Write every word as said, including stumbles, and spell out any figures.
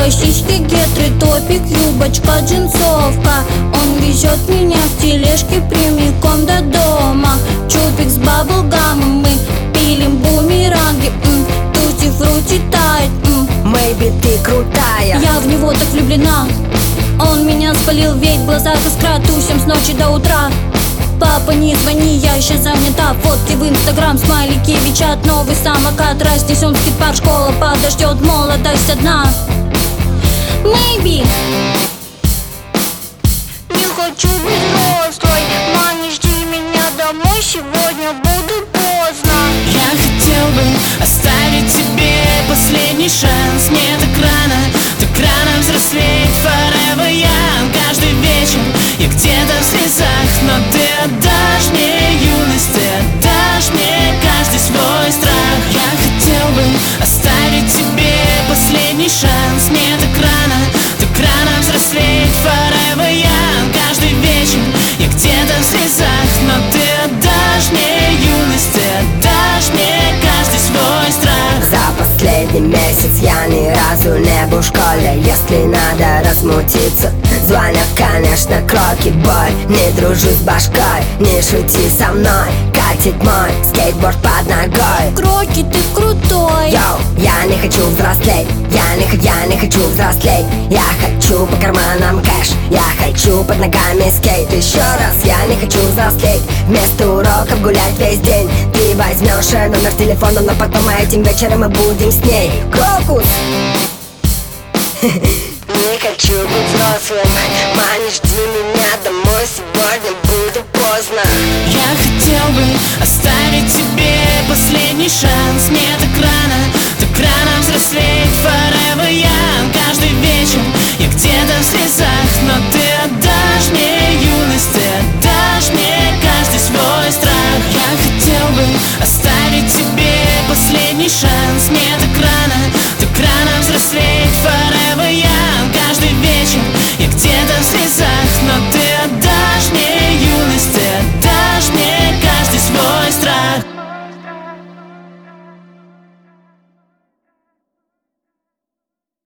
Косички, гетры, топик, юбочка, джинсовка. Он везет меня в тележке прямиком до дома. Чупик с баблгамом, мы пилим бумеранги. Тути-фрути тает. Мэйби, ты крутая. Я в него так влюблена. Он меня спалил, ведь в глазах искра. Тусим с ночи до утра. Папа, не звони, я еще занята. Фотки в инстаграм, смайлики, вичат. Новый самокат, разнесен в скейт-парк. Школа подождет, молодость одна. Maybe. Не хочу быть взрослой. Ма, не жди меня домой, сегодня буду поздно. Я хотел бы оставить тебе последний шанс. Не так рано, так рано взрослеть. Forever young. Каждый вечер я где-то в слезах, но ты отдашь мне юность, ты отдашь мне каждый свой страх. Я хотел бы оставить тебе последний шанс. Не так рано, так рано взрослеть. Forever young. Каждый вечер я где-то в слезах, но ты отдашь мне юность, ты отдашь мне каждый свой страх. За последний месяц я ни разу не был в школе. Если надо размутиться, звонят, конечно, кроки. Бой, не дружу с башкой, не шути со мной. Катит мой скейтборд под ногой. Кроки, ты крутой. Йоу, я не хочу взрослеть. Я не, я не хочу взрослеть. Я хочу по карманам кэш. Я хочу под ногами скейт. Еще раз, я не хочу взрослеть. Вместо уроков гулять весь день. Ты возьмешь номер телефона, но потом этим вечером мы будем с ней. Крокус. Не хочу быть взрослым. Ма, не жди меня домой, сегодня буду поздно. Я хотел бы оставить тебя